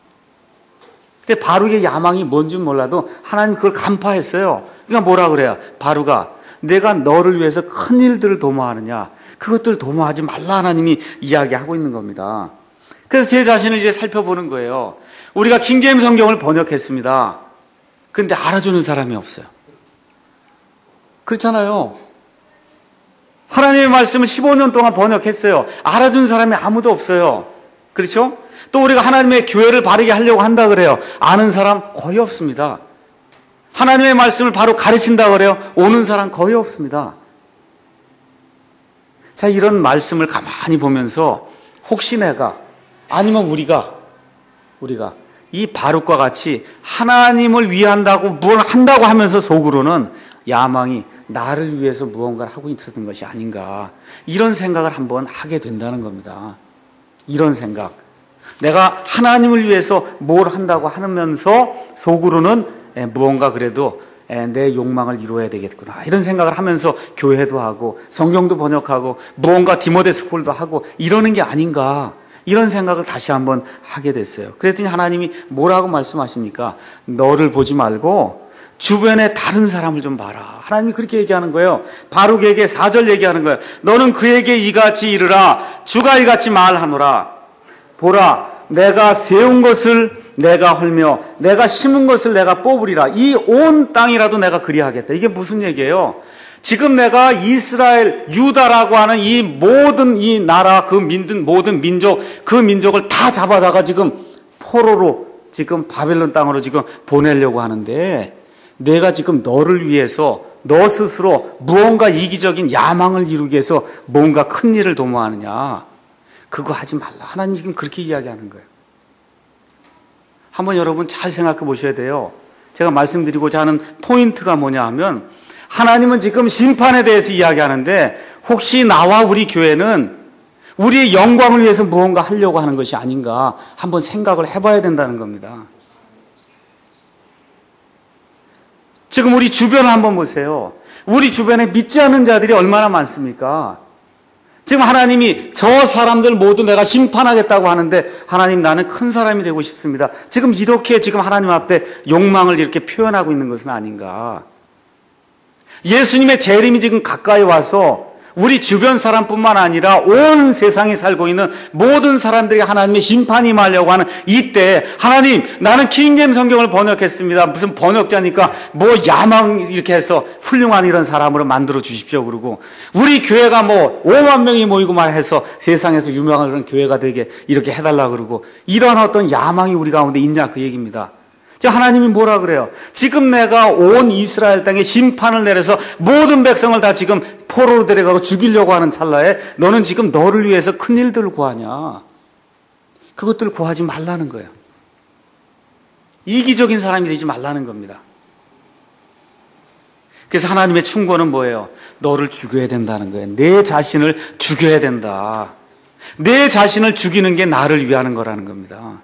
Speaker 1: 근데 바룩의 야망이 뭔지 몰라도 하나님 그걸 간파했어요. 그러니까 뭐라 그래요? 바룩아, 내가 너를 위해서 큰 일들을 도모하느냐? 그것들을 도모하지 말라 하나님이 이야기하고 있는 겁니다. 그래서 제 자신을 이제 살펴보는 거예요. 우리가 킹제임스 성경을 번역했습니다. 근데 알아주는 사람이 없어요. 그렇잖아요. 하나님의 말씀을 십오 년 동안 번역했어요. 알아주는 사람이 아무도 없어요. 그렇죠? 또 우리가 하나님의 교회를 바르게 하려고 한다 그래요. 아는 사람 거의 없습니다. 하나님의 말씀을 바로 가르친다 그래요. 오는 사람 거의 없습니다. 자, 이런 말씀을 가만히 보면서 혹시 내가 아니면 우리가 우리가 이 바룩과 같이 하나님을 위한다고 뭘 한다고 하면서 속으로는 야망이 나를 위해서 무언가를 하고 있었던 것이 아닌가, 이런 생각을 한번 하게 된다는 겁니다. 이런 생각. 내가 하나님을 위해서 뭘 한다고 하면서 속으로는 무언가 그래도 내 욕망을 이루어야 되겠구나, 이런 생각을 하면서 교회도 하고 성경도 번역하고 무언가 디모데 스쿨도 하고 이러는 게 아닌가, 이런 생각을 다시 한번 하게 됐어요. 그랬더니 하나님이 뭐라고 말씀하십니까? 너를 보지 말고 주변에 다른 사람을 좀 봐라. 하나님이 그렇게 얘기하는 거예요. 바룩에게 사 절 얘기하는 거예요. 너는 그에게 이같이 이르라. 주가 이같이 말하노라. 보라, 내가 세운 것을 내가 헐며 내가 심은 것을 내가 뽑으리라. 이 온 땅이라도 내가 그리하겠다. 이게 무슨 얘기예요? 지금 내가 이스라엘, 유다라고 하는 이 모든 이 나라, 그 민든 모든 민족, 그 민족을 다 잡아다가 지금 포로로 지금 바벨론 땅으로 지금 보내려고 하는데, 내가 지금 너를 위해서 너 스스로 무언가 이기적인 야망을 이루기 위해서 뭔가 큰 일을 도모하느냐, 그거 하지 말라. 하나님 지금 그렇게 이야기하는 거예요. 한번 여러분 잘 생각해 보셔야 돼요. 제가 말씀드리고자 하는 포인트가 뭐냐 하면, 하나님은 지금 심판에 대해서 이야기하는데 혹시 나와 우리 교회는 우리의 영광을 위해서 무언가 하려고 하는 것이 아닌가 한번 생각을 해봐야 된다는 겁니다. 지금 우리 주변을 한번 보세요. 우리 주변에 믿지 않는 자들이 얼마나 많습니까? 지금 하나님이 저 사람들 모두 내가 심판하겠다고 하는데, 하나님 나는 큰 사람이 되고 싶습니다. 지금 이렇게 지금 하나님 앞에 욕망을 이렇게 표현하고 있는 것은 아닌가. 예수님의 재림이 지금 가까이 와서 우리 주변 사람뿐만 아니라 온 세상에 살고 있는 모든 사람들이 하나님의 심판이 임하려고 하는 이때, 하나님 나는 킹제임 성경을 번역했습니다. 무슨 번역자니까 뭐 야망 이렇게 해서 훌륭한 이런 사람으로 만들어 주십시오. 그러고 우리 교회가 뭐 오만 명이 모이고 막 해서 세상에서 유명한 그런 교회가 되게 이렇게 해달라 그러고, 이런 어떤 야망이 우리 가운데 있냐, 그 얘기입니다. 하나님이 뭐라 그래요? 지금 내가 온 이스라엘 땅에 심판을 내려서 모든 백성을 다 지금 포로로 데려가고 죽이려고 하는 찰나에 너는 지금 너를 위해서 큰 일들을 구하냐? 그것들을 구하지 말라는 거예요. 이기적인 사람이 되지 말라는 겁니다. 그래서 하나님의 충고는 뭐예요? 너를 죽여야 된다는 거예요. 내 자신을 죽여야 된다. 내 자신을 죽이는 게 나를 위하는 거라는 겁니다.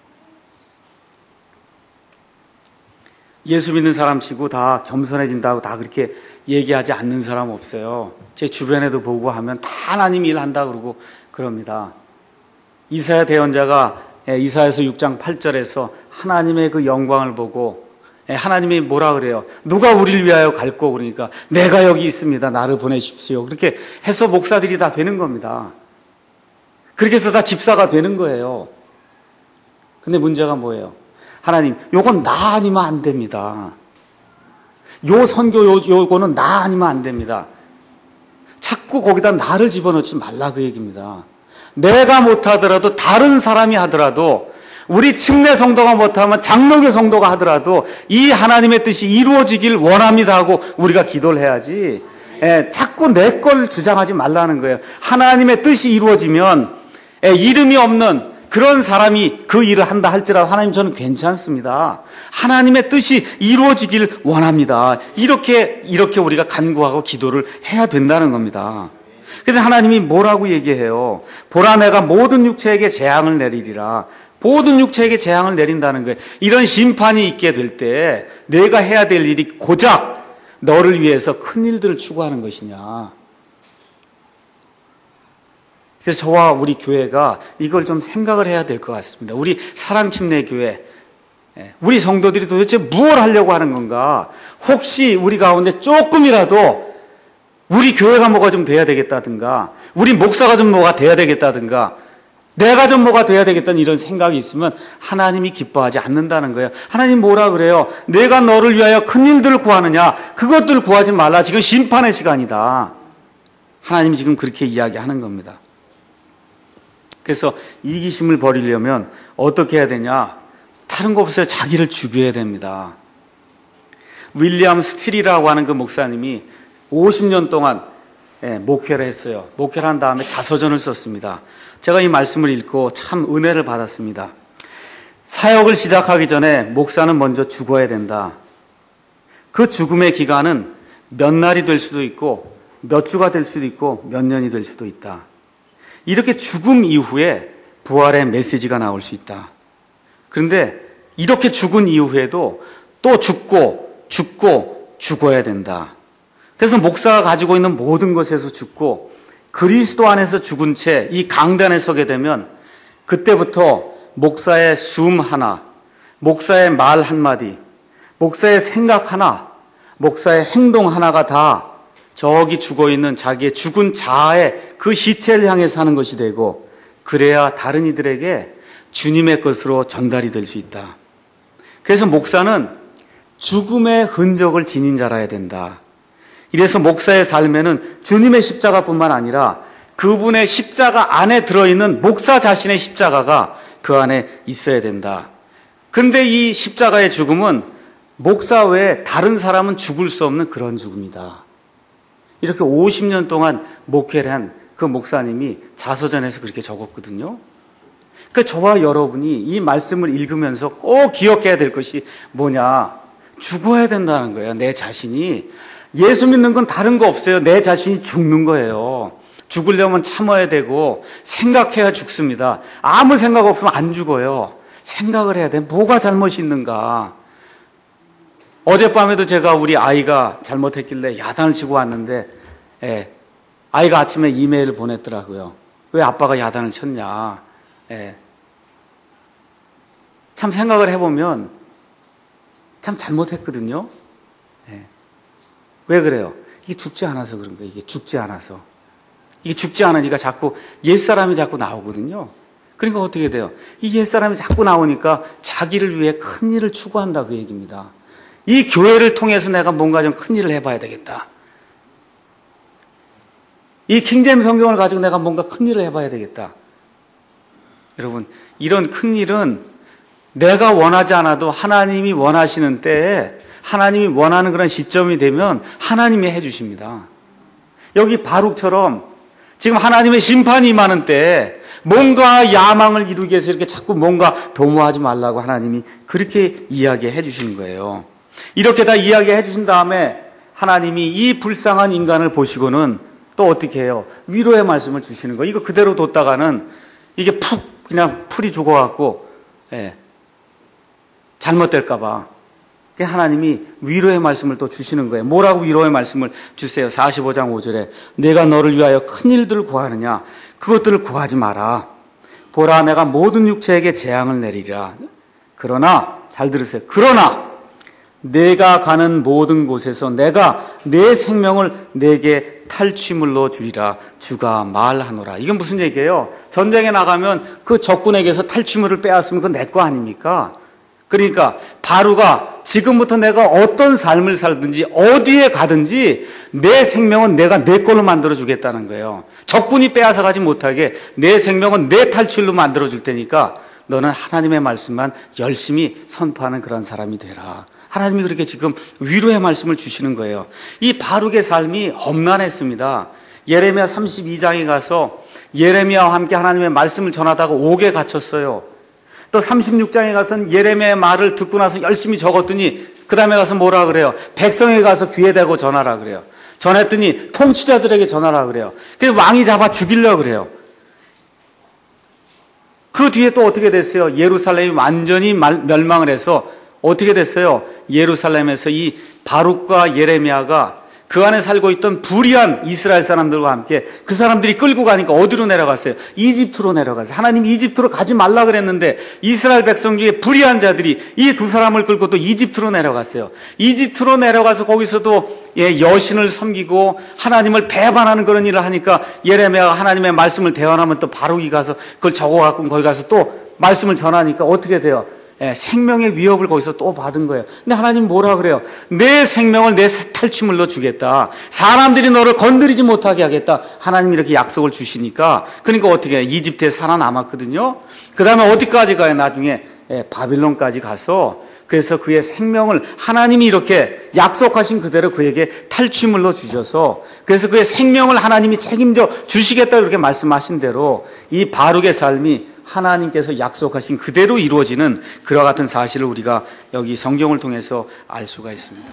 Speaker 1: 예수 믿는 사람 치고 다 겸손해진다고 다 그렇게 얘기하지 않는 사람 없어요. 제 주변에도 보고 하면 다 하나님 일한다 그러고 그럽니다. 이사야 대언자가 이사야서 육 장 팔 절에서 하나님의 그 영광을 보고 하나님이 뭐라 그래요? 누가 우리를 위하여 갈고, 그러니까 내가 여기 있습니다. 나를 보내십시오. 그렇게 해서 목사들이 다 되는 겁니다. 그렇게 해서 다 집사가 되는 거예요. 근데 문제가 뭐예요? 하나님, 요건 나 아니면 안 됩니다. 요 선교 요, 요거는 나 아니면 안 됩니다. 자꾸 거기다 나를 집어넣지 말라, 그 얘기입니다. 내가 못하더라도 다른 사람이 하더라도, 우리 침례 성도가 못하면 장로교 성도가 하더라도 이 하나님의 뜻이 이루어지길 원합니다 하고 우리가 기도를 해야지, 예, 자꾸 내 걸 주장하지 말라는 거예요. 하나님의 뜻이 이루어지면 예, 이름이 없는 그런 사람이 그 일을 한다 할지라도 하나님 저는 괜찮습니다. 하나님의 뜻이 이루어지길 원합니다. 이렇게 이렇게 우리가 간구하고 기도를 해야 된다는 겁니다. 그런데 하나님이 뭐라고 얘기해요? 보라, 내가 모든 육체에게 재앙을 내리리라. 모든 육체에게 재앙을 내린다는 거예요. 이런 심판이 있게 될 때 내가 해야 될 일이 고작 너를 위해서 큰 일들을 추구하는 것이냐. 그래서 저와 우리 교회가 이걸 좀 생각을 해야 될 것 같습니다. 우리 사랑침례교회, 우리 성도들이 도대체 무엇을 하려고 하는 건가? 혹시 우리 가운데 조금이라도 우리 교회가 뭐가 좀 돼야 되겠다든가, 우리 목사가 좀 뭐가 돼야 되겠다든가, 내가 좀 뭐가 돼야 되겠다는 이런 생각이 있으면 하나님이 기뻐하지 않는다는 거예요. 하나님 뭐라 그래요? 내가 너를 위하여 큰 일들을 구하느냐? 그것들을 구하지 말라. 지금 심판의 시간이다. 하나님이 지금 그렇게 이야기하는 겁니다. 그래서 이기심을 버리려면 어떻게 해야 되냐? 다른 거 없어요. 자기를 죽여야 됩니다. 윌리엄 스틸이라고 하는 그 목사님이 오십 년 동안 예, 목회를 했어요. 목회를 한 다음에 자서전을 썼습니다. 제가 이 말씀을 읽고 참 은혜를 받았습니다. 사역을 시작하기 전에 목사는 먼저 죽어야 된다. 그 죽음의 기간은 몇 날이 될 수도 있고 몇 주가 될 수도 있고 몇 년이 될 수도 있다. 이렇게 죽음 이후에 부활의 메시지가 나올 수 있다. 그런데 이렇게 죽은 이후에도 또 죽고 죽고 죽어야 된다. 그래서 목사가 가지고 있는 모든 것에서 죽고 그리스도 안에서 죽은 채 이 강단에 서게 되면 그때부터 목사의 숨 하나, 목사의 말 한마디, 목사의 생각 하나, 목사의 행동 하나가 다 저기 죽어있는 자기의 죽은 자아의 그 시체를 향해 사는 것이 되고, 그래야 다른 이들에게 주님의 것으로 전달이 될 수 있다. 그래서 목사는 죽음의 흔적을 지닌 자라야 된다. 이래서 목사의 삶에는 주님의 십자가뿐만 아니라 그분의 십자가 안에 들어있는 목사 자신의 십자가가 그 안에 있어야 된다. 근데 이 십자가의 죽음은 목사 외에 다른 사람은 죽을 수 없는 그런 죽음이다. 이렇게 오십 년 동안 목회를 한 그 목사님이 자서전에서 그렇게 적었거든요. 그러니까 저와 여러분이 이 말씀을 읽으면서 꼭 기억해야 될 것이 뭐냐? 죽어야 된다는 거예요. 내 자신이. 예수 믿는 건 다른 거 없어요. 내 자신이 죽는 거예요. 죽으려면 참아야 되고 생각해야 죽습니다. 아무 생각 없으면 안 죽어요. 생각을 해야 돼. 뭐가 잘못이 있는가? 어젯밤에도 제가 우리 아이가 잘못했길래 야단을 치고 왔는데, 예, 아이가 아침에 이메일을 보냈더라고요. 왜 아빠가 야단을 쳤냐? 예. 참 생각을 해보면 참 잘못했거든요. 예. 왜 그래요? 이게 죽지 않아서 그런 거예요. 이게 죽지 않아서. 이게 죽지 않으니까 자꾸 옛사람이 자꾸 나오거든요. 그러니까 어떻게 돼요? 이 옛사람이 자꾸 나오니까 자기를 위해 큰 일을 추구한다 그 얘기입니다. 이 교회를 통해서 내가 뭔가 좀 큰 일을 해봐야 되겠다. 이 킹제임스 성경을 가지고 내가 뭔가 큰 일을 해봐야 되겠다. 여러분, 이런 큰 일은 내가 원하지 않아도 하나님이 원하시는 때에, 하나님이 원하는 그런 시점이 되면 하나님이 해주십니다. 여기 바룩처럼 지금 하나님의 심판이 임하는 때에 뭔가 야망을 이루기 위해서 이렇게 자꾸 뭔가 도모하지 말라고 하나님이 그렇게 이야기해 주시는 거예요. 이렇게 다 이야기해 주신 다음에 하나님이 이 불쌍한 인간을 보시고는 또 어떻게 해요? 위로의 말씀을 주시는 거예요. 이거 그대로 뒀다가는 이게 푹 그냥 풀이 죽어갖고, 예, 잘못될까 봐. 하나님이 위로의 말씀을 또 주시는 거예요. 뭐라고 위로의 말씀을 주세요? 사십오 장 오 절에 내가 너를 위하여 큰 일들을 구하느냐? 그것들을 구하지 마라. 보라, 내가 모든 육체에게 재앙을 내리리라. 그러나, 잘 들으세요. 그러나 내가 가는 모든 곳에서 내가 내 생명을 내게 탈취물로 주리라. 주가 말하노라. 이건 무슨 얘기예요? 전쟁에 나가면 그 적군에게서 탈취물을 빼앗으면 그건 내 거 아닙니까? 그러니까 바루가 지금부터 내가 어떤 삶을 살든지 어디에 가든지 내 생명은 내가 내 걸로 만들어주겠다는 거예요. 적군이 빼앗아가지 못하게 내 생명은 내 탈취물로 만들어줄 테니까 너는 하나님의 말씀만 열심히 선포하는 그런 사람이 되라. 하나님이 그렇게 지금 위로의 말씀을 주시는 거예요. 이 바룩의 삶이 험난했습니다. 예레미야 삼십이 장에 가서 예레미야와 함께 하나님의 말씀을 전하다가 옥에 갇혔어요. 또 삼십육 장에 가서는 예레미야의 말을 듣고 나서 열심히 적었더니 그 다음에 가서 뭐라 그래요? 백성에 가서 귀에 대고 전하라 그래요. 전했더니 통치자들에게 전하라 그래요. 그래서 왕이 잡아 죽이려고 그래요. 그 뒤에 또 어떻게 됐어요? 예루살렘이 완전히 멸망을 해서 어떻게 됐어요? 예루살렘에서 이 바룩과 예레미야가 그 안에 살고 있던 불의한 이스라엘 사람들과 함께 그 사람들이 끌고 가니까 어디로 내려갔어요? 이집트로 내려갔어요. 하나님이 이집트로 가지 말라 그랬는데 이스라엘 백성 중에 불의한 자들이 이 두 사람을 끌고 또 이집트로 내려갔어요. 이집트로 내려가서 거기서도 예, 여신을 섬기고 하나님을 배반하는 그런 일을 하니까 예레미야가 하나님의 말씀을 대언하면 또 바룩이 가서 그걸 적어갖고 거기 가서 또 말씀을 전하니까 어떻게 돼요? 예, 생명의 위협을 거기서 또 받은 거예요. 근데 하나님 뭐라 그래요? 내 생명을 내 탈취물로 주겠다. 사람들이 너를 건드리지 못하게 하겠다. 하나님이 이렇게 약속을 주시니까, 그러니까 어떻게 해요? 이집트에 살아남았거든요. 그 다음에 어디까지 가요? 나중에 예, 바빌론까지 가서, 그래서 그의 생명을 하나님이 이렇게 약속하신 그대로 그에게 탈취물로 주셔서, 그래서 그의 생명을 하나님이 책임져 주시겠다 이렇게 말씀하신 대로 이 바룩의 삶이 하나님께서 약속하신 그대로 이루어지는 그와 같은 사실을 우리가 여기 성경을 통해서 알 수가 있습니다.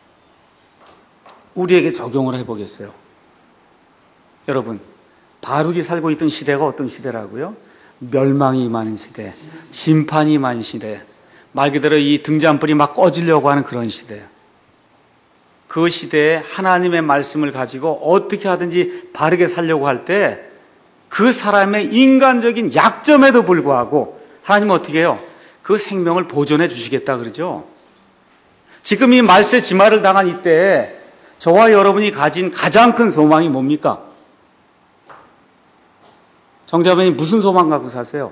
Speaker 1: 우리에게 적용을 해보겠어요. 여러분, 바룩이 살고 있던 시대가 어떤 시대라고요? 멸망이 임하는 시대, 심판이 임하는 시대, 말 그대로 이 등잔불이 막 꺼지려고 하는 그런 시대. 그 시대에 하나님의 말씀을 가지고 어떻게 하든지 바르게 살려고 할 때 그 사람의 인간적인 약점에도 불구하고 하나님은 어떻게 해요? 그 생명을 보존해 주시겠다 그러죠. 지금 이 말세 지마를 당한 이때에 저와 여러분이 가진 가장 큰 소망이 뭡니까? 정자분이 무슨 소망 갖고 사세요?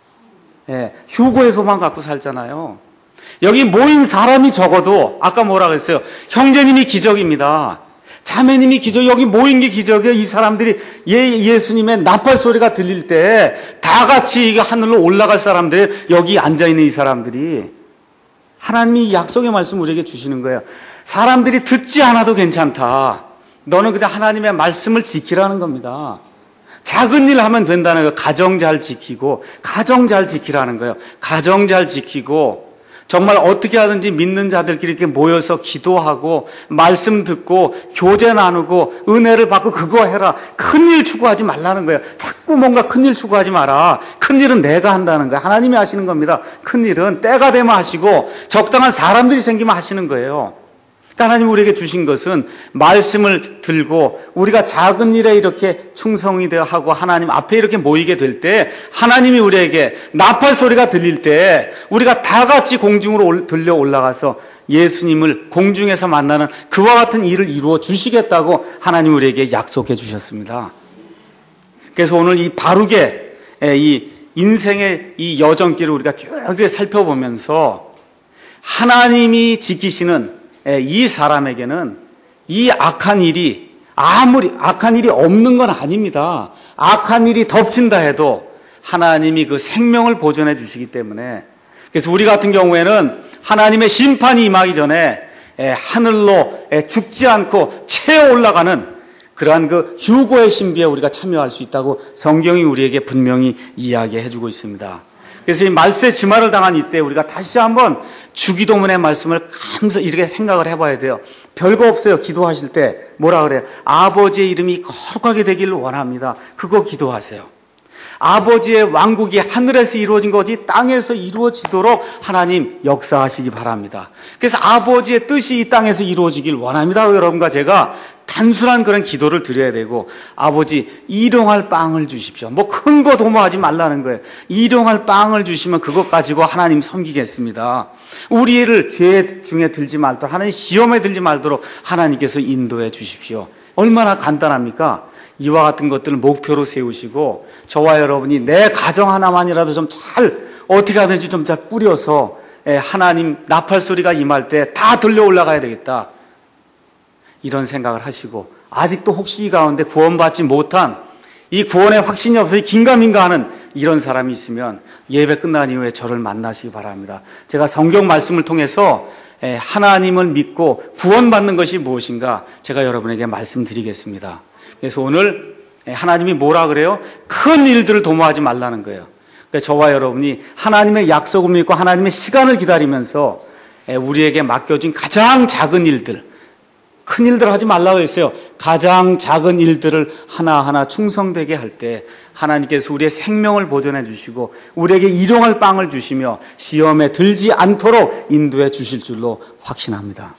Speaker 1: 예, 휴고의 소망 갖고 살잖아요. 여기 모인 사람이 적어도 아까 뭐라 그랬어요? 형제님이 기적입니다. 자매님이 기적, 여기 모인 게 기적이에요. 이 사람들이 예, 예수님의 나팔 소리가 들릴 때 다 같이 하늘로 올라갈 사람들, 여기 앉아있는 이 사람들이 하나님이 약속의 말씀 우리에게 주시는 거예요. 사람들이 듣지 않아도 괜찮다. 너는 그냥 하나님의 말씀을 지키라는 겁니다. 작은 일 하면 된다는 거예요. 가정 잘 지키고, 가정 잘 지키라는 거예요. 가정 잘 지키고, 정말 어떻게 하든지 믿는 자들끼리 이렇게 모여서 기도하고, 말씀 듣고, 교제 나누고, 은혜를 받고, 그거 해라. 큰일 추구하지 말라는 거예요. 자꾸 뭔가 큰일 추구하지 마라. 큰일은 내가 한다는 거예요. 하나님이 하시는 겁니다. 큰일은 때가 되면 하시고, 적당한 사람들이 생기면 하시는 거예요. 하나님 우리에게 주신 것은 말씀을 들고 우리가 작은 일에 이렇게 충성이 되어 하고 하나님 앞에 이렇게 모이게 될 때 하나님이 우리에게 나팔 소리가 들릴 때 우리가 다 같이 공중으로 들려 올라가서 예수님을 공중에서 만나는 그와 같은 일을 이루어 주시겠다고 하나님 우리에게 약속해 주셨습니다. 그래서 오늘 이 바룩의 이 인생의 이 여정길을 우리가 쭉 살펴보면서 하나님이 지키시는 이 사람에게는 이 악한 일이 아무리 악한 일이 없는 건 아닙니다. 악한 일이 덮친다 해도 하나님이 그 생명을 보존해 주시기 때문에, 그래서 우리 같은 경우에는 하나님의 심판이 임하기 전에 하늘로 죽지 않고 채어 올라가는 그러한 그 휴고의 신비에 우리가 참여할 수 있다고 성경이 우리에게 분명히 이야기해 주고 있습니다. 그래서 이 말세 지마를 당한 이때 우리가 다시 한번 주기도문의 말씀을 감사 이렇게 생각을 해봐야 돼요. 별거 없어요. 기도하실 때 뭐라 그래요? 아버지의 이름이 거룩하게 되기를 원합니다. 그거 기도하세요. 아버지의 왕국이 하늘에서 이루어진 것이 땅에서 이루어지도록 하나님 역사하시기 바랍니다. 그래서 아버지의 뜻이 이 땅에서 이루어지길 원합니다. 여러분과 제가 단순한 그런 기도를 드려야 되고, 아버지 일용할 빵을 주십시오. 뭐 큰 거 도모하지 말라는 거예요. 일용할 빵을 주시면 그것 가지고 하나님 섬기겠습니다. 우리를 죄 중에 들지 말도록, 하나님 시험에 들지 말도록 하나님께서 인도해 주십시오. 얼마나 간단합니까? 이와 같은 것들을 목표로 세우시고 저와 여러분이 내 가정 하나만이라도 좀 잘 어떻게 하든지 좀 잘 꾸려서 하나님 나팔 소리가 임할 때 다 들려 올라가야 되겠다, 이런 생각을 하시고, 아직도 혹시 이 가운데 구원받지 못한, 이 구원의 확신이 없어서 긴가민가하는 이런 사람이 있으면 예배 끝난 이후에 저를 만나시기 바랍니다. 제가 성경 말씀을 통해서 하나님을 믿고 구원받는 것이 무엇인가 제가 여러분에게 말씀드리겠습니다. 그래서 오늘 하나님이 뭐라 그래요? 큰 일들을 도모하지 말라는 거예요. 그러니까 저와 여러분이 하나님의 약속을 믿고 하나님의 시간을 기다리면서 우리에게 맡겨진 가장 작은 일들, 큰 일들 하지 말라고 했어요. 가장 작은 일들을 하나하나 충성되게 할 때 하나님께서 우리의 생명을 보존해 주시고 우리에게 일용할 빵을 주시며 시험에 들지 않도록 인도해 주실 줄로 확신합니다.